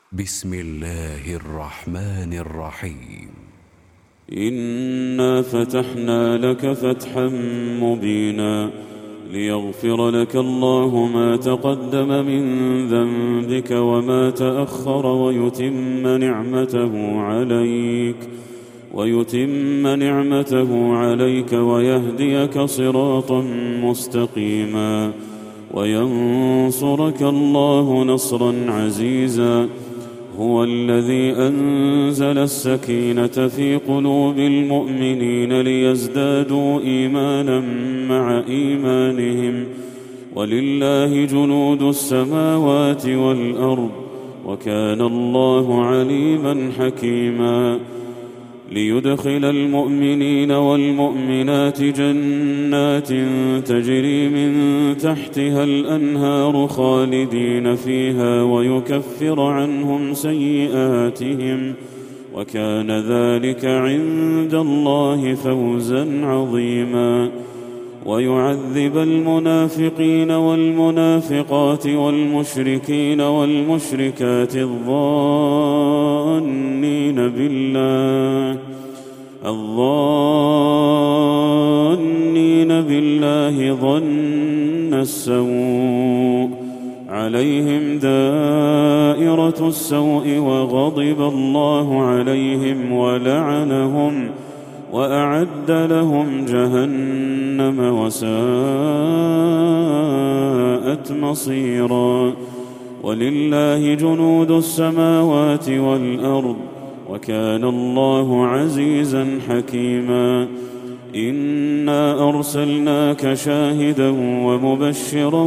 بسم الله الرحمن الرحيم. إنا فتحنا لك فتحا مبينا ليغفر لك الله ما تقدم من ذنبك وما تأخر ويتم نعمته عليك ويهديك صراطا مستقيما وينصرك الله نصرا عزيزا. هو الذي أنزل السكينة في قلوب المؤمنين ليزدادوا إيمانا مع إيمانهم ولله جنود السماوات والأرض وكان الله عليما حكيما. ليدخل المؤمنين والمؤمنات جنات تجري من تحتها الأنهار خالدين فيها ويكفر عنهم سيئاتهم وكان ذلك عند الله فوزا عظيما. ويعذب المنافقين والمنافقات والمشركين والمشركات الظانين بالله ظن السوء عليهم دائرة السوء وغضب الله عليهم ولعنهم وأعد لهم جهنم وساءت مصيرا. ولله جنود السماوات والأرض وكان الله عزيزا حكيما. إنا أرسلناك شاهدا ومبشرا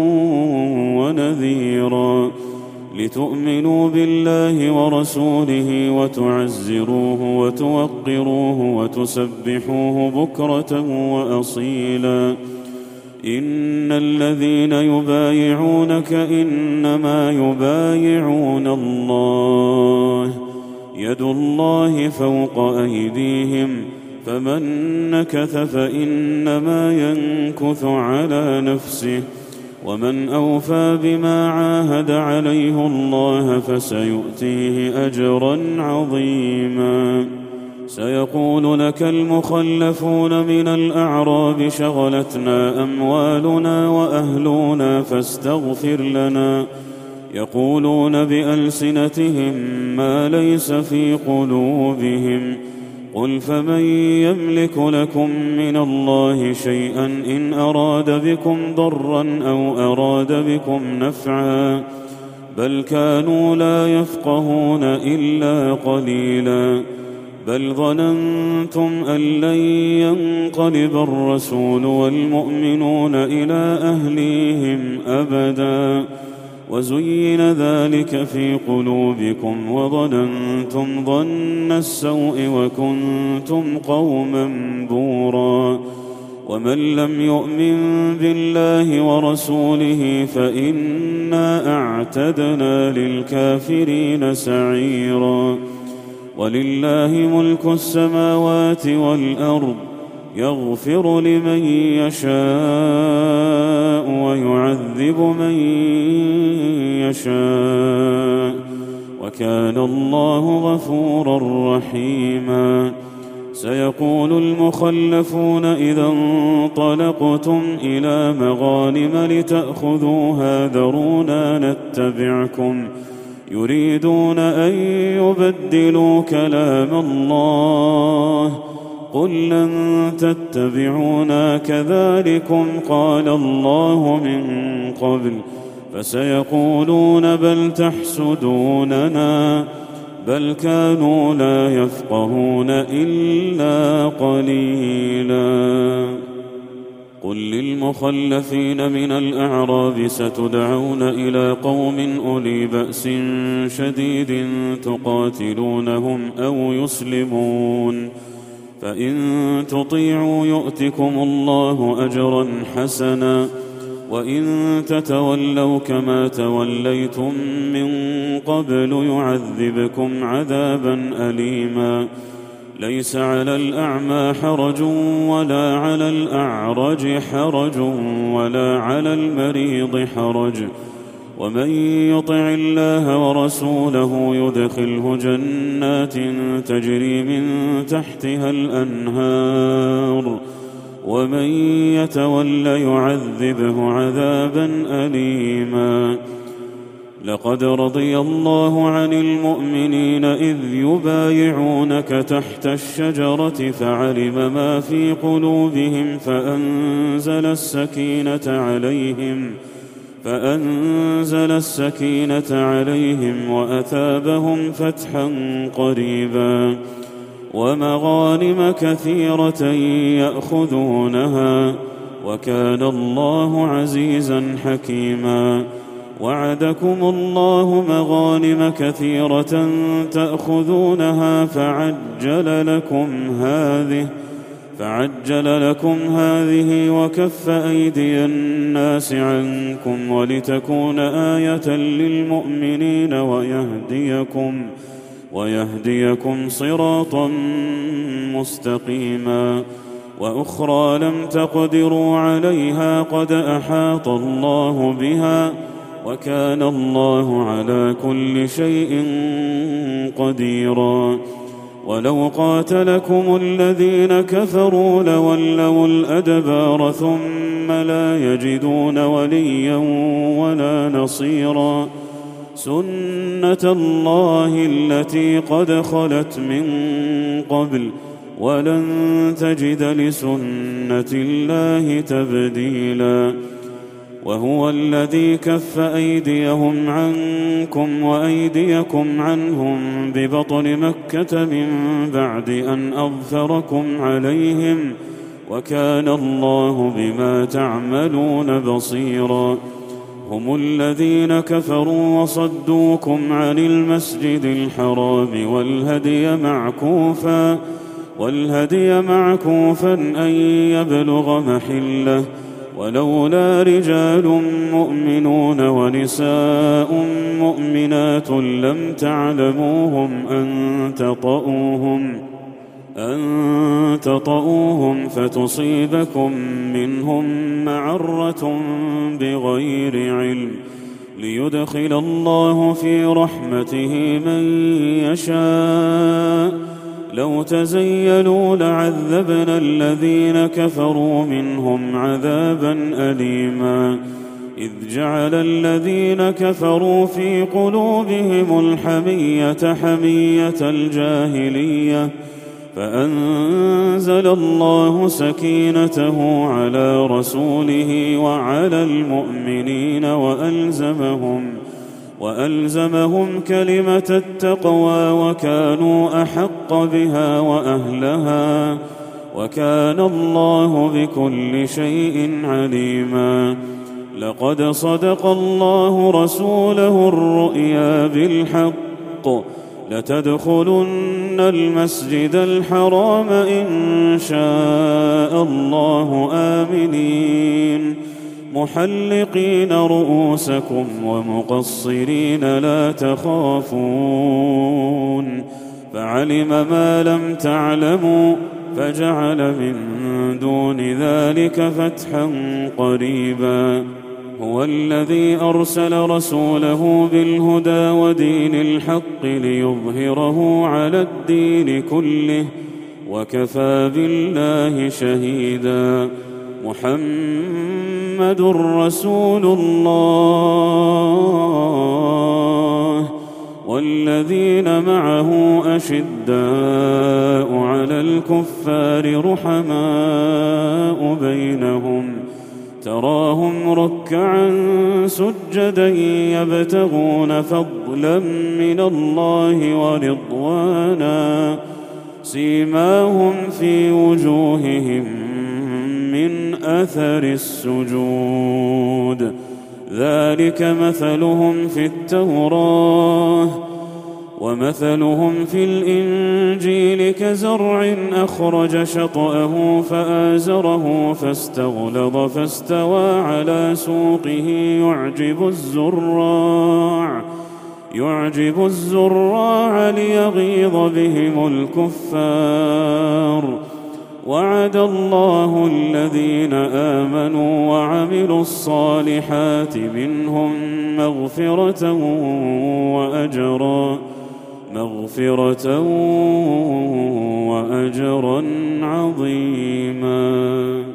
ونذيرا لتؤمنوا بالله ورسوله وتعزروه وتوقروه وتسبحوه بكرة وأصيلا. إن الذين يبايعونك إنما يبايعون الله يد الله فوق أيديهم فمن نكث فإنما ينكث على نفسه ومن أوفى بما عاهد عليه الله فسيؤتيه أجرا عظيما. سيقول لك المخلفون من الأعراب شغلتنا أموالنا وأهلنا فاستغفر لنا يقولون بألسنتهم ما ليس في قلوبهم قل فمن يملك لكم من الله شيئا إن أراد بكم ضرا أو أراد بكم نفعا بل كانوا لا يفقهون إلا قليلا. بل ظننتم أن لن ينقلب الرسول والمؤمنون إلى أهليهم أبدا وزين ذلك في قلوبكم وظننتم ظن السوء وكنتم قوما بورا. ومن لم يؤمن بالله ورسوله فإنا أعتدنا للكافرين سعيرا. ولله ملك السماوات والأرض يغفر لمن يشاء ويعذب من يشاء وكان الله غفورا رحيما. سيقول المخلفون إذا انطلقتم إلى مغانم لتأخذوها ذرونا نتبعكم يريدون أن يبدلوا كلام الله قل لن تتبعونا كذلكم قال الله من قبل فسيقولون بل تحسدوننا بل كانوا لا يفقهون إلا قليلا. قل للمخلفين من الأعراب ستدعون إلى قوم أولي بأس شديد تقاتلونهم أو يسلمون فإن تطيعوا يؤتكم الله أجرا حسنا وإن تتولوا كما توليتم من قبل يعذبكم عذابا أليما. ليس على الأعمى حرج ولا على الأعرج حرج ولا على المريض حرج ومن يطع الله ورسوله يدخله جنات تجري من تحتها الأنهار ومن يتول يعذبه عذابا أليما. لقد رضي الله عن المؤمنين إذ يبايعونك تحت الشجرة فعلم ما في قلوبهم فأنزل السكينة عليهم وأثابهم فتحا قريبا ومغانم كثيرة يأخذونها وكان الله عزيزا حكيما. وعدكم الله مغانم كثيرة تأخذونها فعجل لكم هذه وكف أيدي الناس عنكم ولتكون آية للمؤمنين ويهديكم صراطا مستقيما. وأخرى لم تقدروا عليها قد أحاط الله بها وكان الله على كل شيء قديرا. ولو قاتلكم الذين كفروا لولوا الأدبار ثم لا يجدون وليا ولا نصيرا. سنة الله التي قد خلت من قبل ولن تجد لسنة الله تبديلا. وهو الذي كف أيديهم عنكم وأيديكم عنهم ببطن مكة من بعد أن أظفركم عليهم وكان الله بما تعملون بصيرا. هم الذين كفروا وصدوكم عن المسجد الحرام والهدي معكوفا أن يبلغ محله ولولا رجال مؤمنون ونساء مؤمنات لم تعلموهم أن تطؤوهم فتصيبكم منهم معرة بغير علم ليدخل الله في رحمته من يشاء. لو تزيلوا لعذبنا الذين كفروا منهم عذابا أليما. إذ جعل الذين كفروا في قلوبهم الحمية حمية الجاهلية فأنزل الله سكينته على رسوله وعلى المؤمنين وألزمهم كلمة التقوى وكانوا أحق بها وأهلها وكان الله بكل شيء عليما. لقد صدق الله رسوله الرؤيا بالحق لتدخلن المسجد الحرام إن شاء الله آمنين محلقين رؤوسكم ومقصرين لا تخافون فعلم ما لم تعلموا فجعل من دون ذلك فتحا قريبا. هو الذي أرسل رسوله بالهدى ودين الحق ليظهره على الدين كله وكفى بالله شهيدا. محمد رسول الله والذين معه أشداء على الكفار رحماء بينهم تراهم ركعا سجدا يبتغون فضلا من الله ورضوانا سيماهم في وجوههم من أثر السجود ذلك مثلهم في التوراة ومثلهم في الإنجيل كزرع أخرج شطأه فآزره فاستغلظ فاستوى على سوقه يعجب الزراع ليغيظ بهم الكفار وعد الله الذين آمنوا وعملوا الصالحات منهم مغفرة وأجرا عظيما.